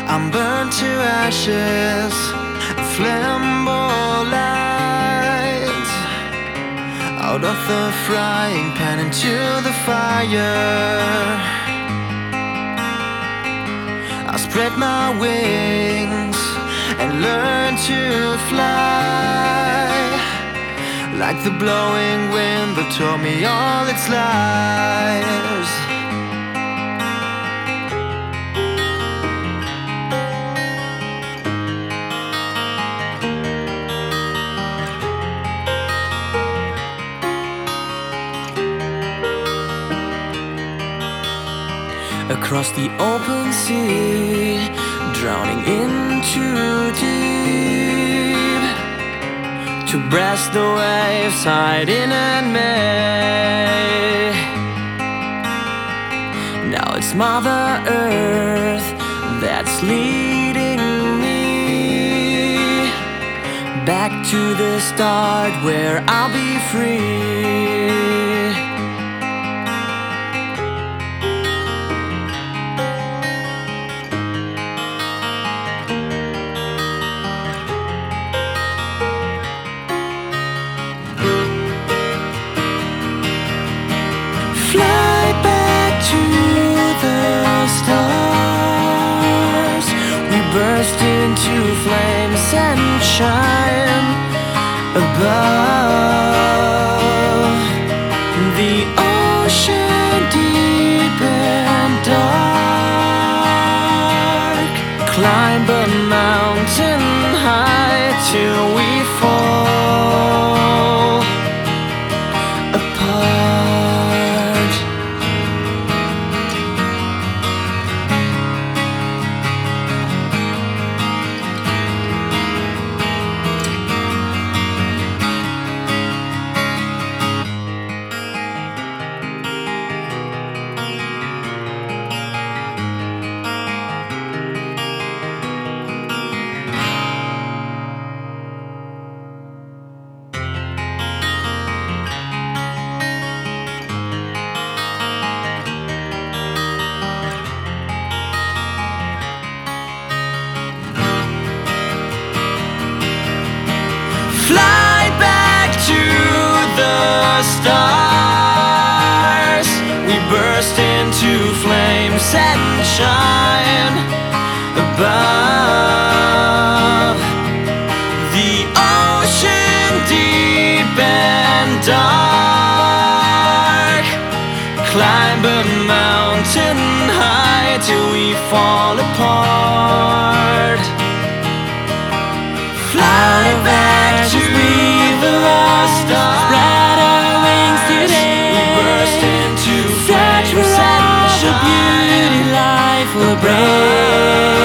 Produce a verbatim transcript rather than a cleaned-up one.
I'm burned to ashes, flammable light. Out of the frying pan into the fire, I spread my wings and learn to fly, like the blowing wind that told me all its lies. Across the open sea, drowning in too deep to breast the waves hiding in me. Now it's Mother Earth that's leading me back to the start where I'll be free. Fly back to the stars. We burst into flames and shine above the ocean deep and dark. Climb a mountain high till we fall apart. Fly back to the stars. We burst into flames and shine above the ocean deep and dark. Climb a mountain high till we fall apart. Fly back to the stars. Spread our wings today. We burst into Search for flames and all the shine beauty life will bring.